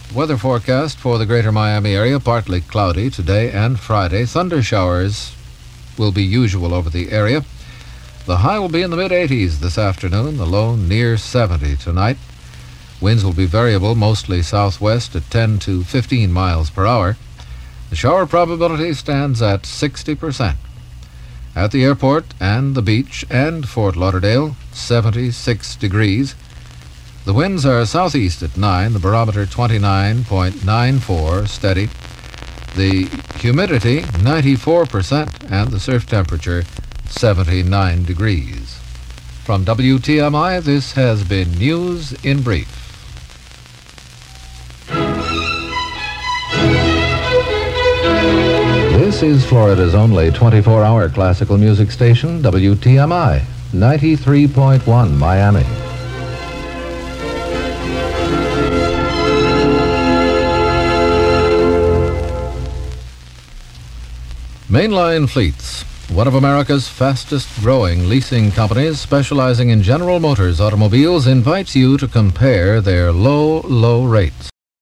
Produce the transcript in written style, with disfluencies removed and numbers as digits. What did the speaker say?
Weather forecast for the greater Miami area: partly cloudy today and Friday. Thunder showers will be usual over the area. The high will be in the mid-80s this afternoon, the low near 70 tonight. Winds will be variable, mostly southwest at 10 to 15 miles per hour. The shower probability stands at 60%. At the airport and the beach and Fort Lauderdale, 76 degrees. The winds are southeast at 9, the barometer 29.94, steady. The humidity 94%, and the surf temperature 79 degrees. From WTMI, this has been News in Brief. This is Florida's only 24-hour classical music station, WTMI, 93.1 Miami. Mainline Fleets, one of America's fastest-growing leasing companies specializing in General Motors automobiles, invites you to compare their low rates.